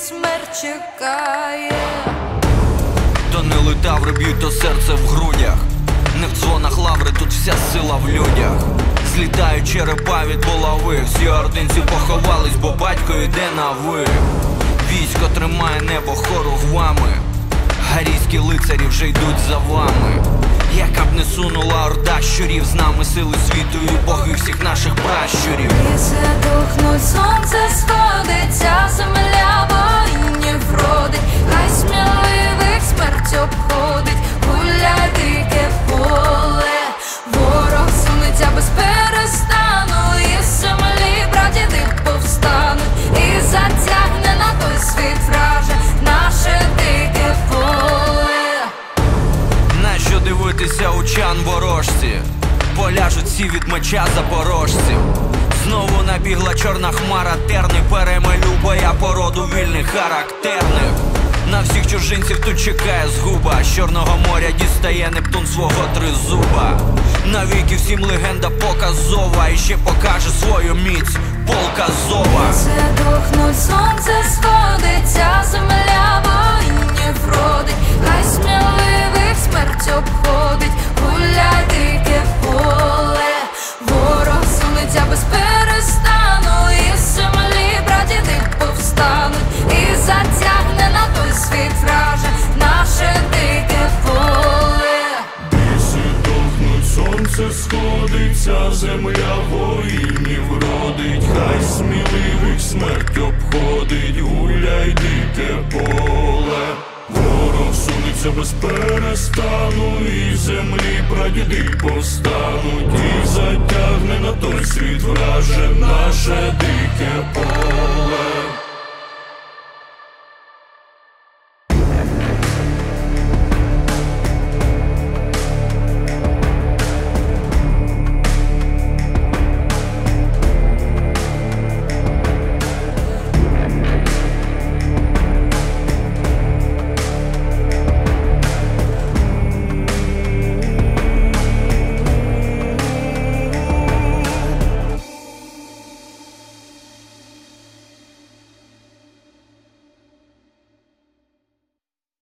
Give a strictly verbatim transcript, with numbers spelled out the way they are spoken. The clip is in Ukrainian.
смерть чекає. То не летаври б'ють, то серце в грудях. Не в дзвонах лаври, тут вся сила в людях. Злітають черепа від булави. Всі ординці поховались, бо батько йде на ви. Військо тримає небо хоругвами. Гарійські лицарі вже йдуть за вами. Яка б не сунула орда щурів, з нами сили світу і боги всіх наших пращурів. Ліси тухнуть, сонце сходиться, земля воїнів родить. Хай сміливих смерть обходить, гуляй дике поле. Ворог сунеться без перестану, із землі прадіди повстануть, і затягне на той світ враже наше дике поле. Нащо дивитися у чан ворожці? Поляжуть всі від меча запорожців. Знову набігла чорна хмара, терни перемелю боя породу вільних характерних. На всіх чужинців тут чекає згуба. З Чорного моря дістає Нептун свого тризуба. Навіки всім легенда показова, і ще покаже свою міць полк Азова. Ліси тухнуть, сонце сходиться, земля воїнів родить. Хай сміливих смерть обходить, гуляй дике поле. Ворог сунеться без перестану, із землі прадіди повстануть, і затягне на той світ враже наше дике поле. Ліси тухнуть, сонце сходиться, земля воїнів родить. Хай сміливих смерть обходить, гуляй дике поле. Ворог сунеться без перестану, і землі прадіди повстануть, і затягне на той світ враже наше дике поле.